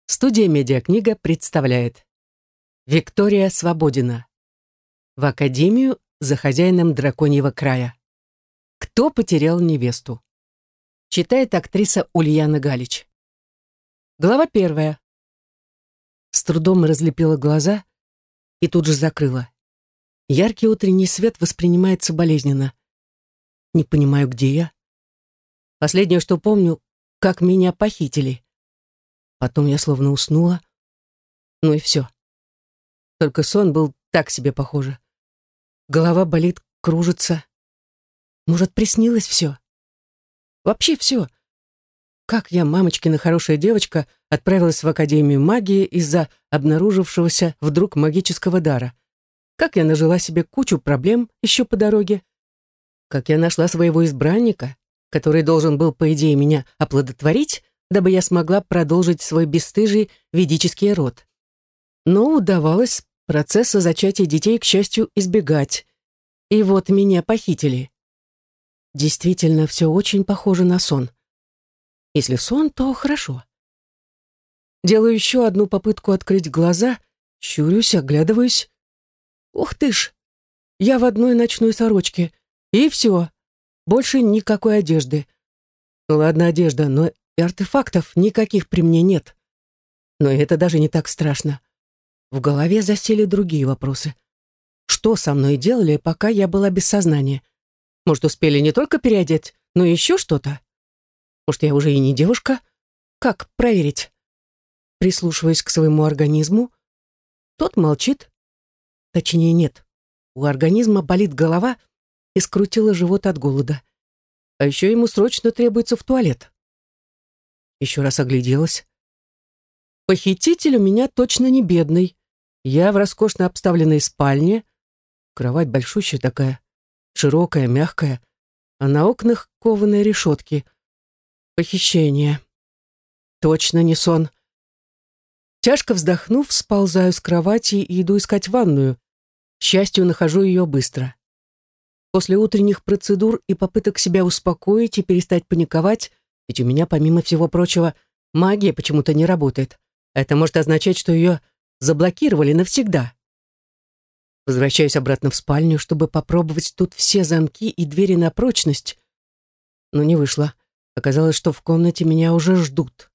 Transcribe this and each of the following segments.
Студия «Медиакнига» представляет Виктория Свободина. В Академию за хозяином драконьего края. Кто потерял невесту? Читает актриса Ульяна Галич. Глава 1. С трудом разлепила глаза и тут же закрыла. Яркий утренний свет воспринимается болезненно. Не понимаю, где я. Последнее, что помню, как меня похитили. Потом я словно уснула. Ну и все. Только сон был так себе похоже. Голова болит, кружится. Может, приснилось все? Вообще все. Как я, мамочкина хорошая девочка, отправилась в Академию магии из-за обнаружившегося вдруг магического дара? Как я нажила себе кучу проблем еще по дороге? Как я нашла своего избранника, который должен был, по идее, меня оплодотворить, дабы я смогла продолжить свой бесстыжий ведический род? Но удавалось процесса зачатия детей, к счастью, избегать. И вот меня похитили. Действительно, все очень похоже на сон. Если сон, то хорошо. Делаю еще одну попытку открыть глаза, щурюсь, оглядываюсь. Ух ты ж! Я в одной ночной сорочке. И все. Больше никакой одежды. Ну ладно, одежда, но и артефактов никаких при мне нет. Но это даже не так страшно. В голове засели другие вопросы. Что со мной делали, пока я была без сознания? Может, успели не только переодеть, но и еще что-то? Может, я уже и не девушка? Как проверить? Прислушиваясь к своему организму. Тот молчит. Точнее, нет. У организма болит голова и скрутило живот от голода. А еще ему срочно требуется в туалет. Еще раз огляделась. Похититель у меня точно не бедный. Я в роскошно обставленной спальне. Кровать большущая такая, широкая, мягкая, а на окнах кованые решетки. Похищение. Точно не сон. Тяжко вздохнув, сползаю с кровати и иду искать ванную. К счастью, нахожу ее быстро. После утренних процедур и попыток себя успокоить и перестать паниковать, ведь у меня, помимо всего прочего, магия почему-то не работает. Это может означать, что ее заблокировали навсегда. Возвращаюсь обратно в спальню, чтобы попробовать тут все замки и двери на прочность. Но не вышло. Оказалось, что в комнате меня уже ждут.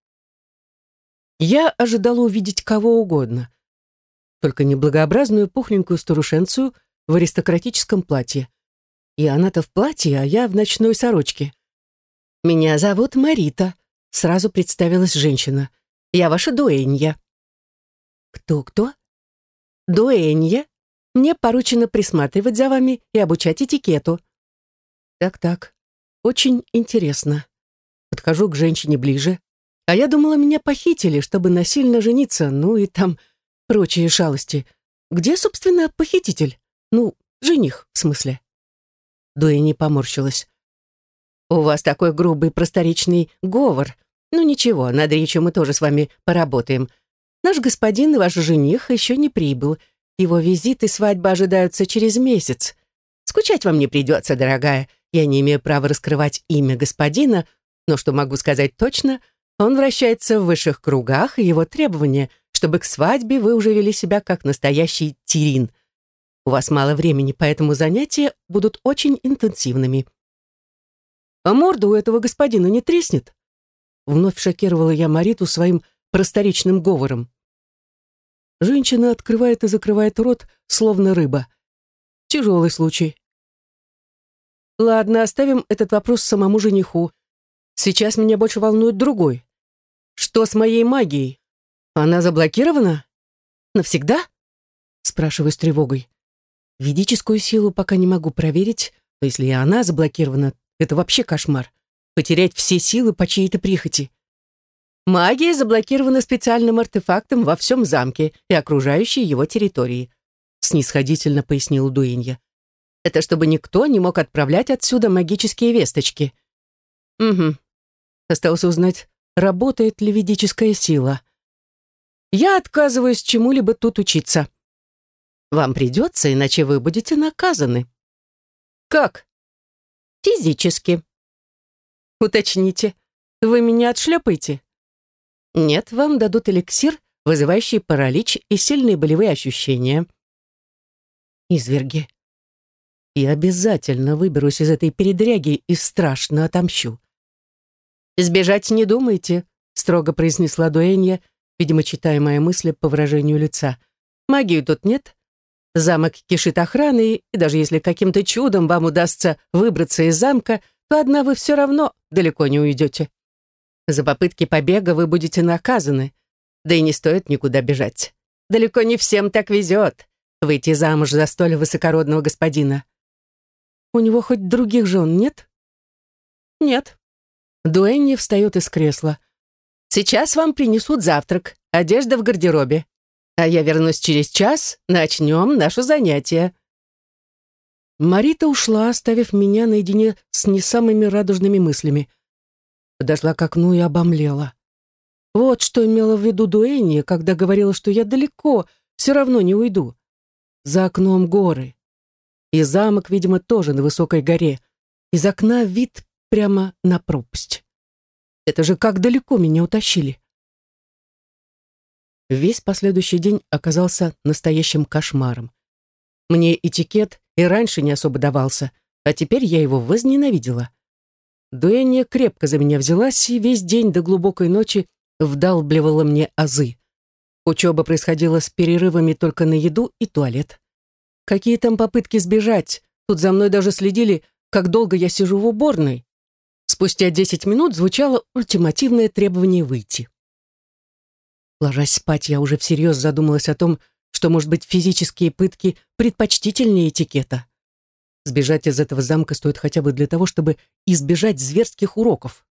Я ожидала увидеть кого угодно. Только неблагообразную пухленькую старушенцию в аристократическом платье. И она-то в платье, а я в ночной сорочке. «Меня зовут Марита», — сразу представилась женщина. «Я ваша дуэнья». «Кто-кто?» «Дуэнья. Мне поручено присматривать за вами и обучать этикету». Так-так, очень интересно. Подхожу к женщине ближе. А я думала, меня похитили, чтобы насильно жениться, ну и там прочие шалости. Где, собственно, похититель? Ну, жених, в смысле. Дуэни поморщилась. «У вас такой грубый просторечный говор. Ну ничего, над речью мы тоже с вами поработаем. Наш господин и ваш жених еще не прибыл. Его визит и свадьба ожидаются через месяц. Скучать вам не придется, дорогая. Я не имею права раскрывать имя господина, но что могу сказать точно, он вращается в высших кругах, и его требования, чтобы к свадьбе вы уже вели себя как настоящий тирин. У вас мало времени, поэтому занятия будут очень интенсивными». «А морда у этого господина не треснет?» Вновь шокировала я Мариту своим просторечным говором. Женщина открывает и закрывает рот, словно рыба. Тяжелый случай. Ладно, оставим этот вопрос самому жениху. Сейчас меня больше волнует другой. Что с моей магией? Она заблокирована? Навсегда? Спрашиваю с тревогой. Ведическую силу пока не могу проверить, но если и она заблокирована, это вообще кошмар. Потерять все силы по чьей-то прихоти. Магия заблокирована специальным артефактом во всем замке и окружающей его территории, снисходительно пояснил дуэнья. Это чтобы никто не мог отправлять отсюда магические весточки. Угу. Осталось узнать, работает ли ведическая сила. Я отказываюсь чему-либо тут учиться. Вам придется, иначе вы будете наказаны. Как? Физически. Уточните, вы меня отшлепаете? Нет, вам дадут эликсир, вызывающий паралич и сильные болевые ощущения. Изверги. Я обязательно выберусь из этой передряги и страшно отомщу. «Сбежать не думайте», — строго произнесла дуэнья, видимо, читая мои мысли по выражению лица. «Магии тут нет. Замок кишит охраной, и даже если каким-то чудом вам удастся выбраться из замка, то одна вы все равно далеко не уйдете. За попытки побега вы будете наказаны, да и не стоит никуда бежать. Далеко не всем так везет выйти замуж за столь высокородного господина. У него хоть других жен нет? Нет. Дуэнни встает из кресла. Сейчас вам принесут завтрак, одежда в гардеробе. А я вернусь через час, начнем наше занятие. Марита ушла, оставив меня наедине с не самыми радужными мыслями. Подошла к окну и обомлела. Вот что имела в виду Дуэнни, когда говорила, что я далеко, все равно не уйду. За окном горы. И замок, видимо, тоже на высокой горе. Из окна вид прямо на пропасть. Это же как далеко меня утащили. Весь последующий день оказался настоящим кошмаром. Мне этикет и раньше не особо давался, а теперь я его возненавидела. Дуэнья крепко за меня взялась и весь день до глубокой ночи вдалбливала мне азы. Учеба происходила с перерывами только на еду и туалет. Какие там попытки сбежать? Тут за мной даже следили, как долго я сижу в уборной. Спустя 10 минут звучало ультимативное требование выйти. Ложась спать, я уже всерьез задумалась о том, что, может быть, физические пытки предпочтительнее этикета. Сбежать из этого замка стоит хотя бы для того, чтобы избежать зверских уроков.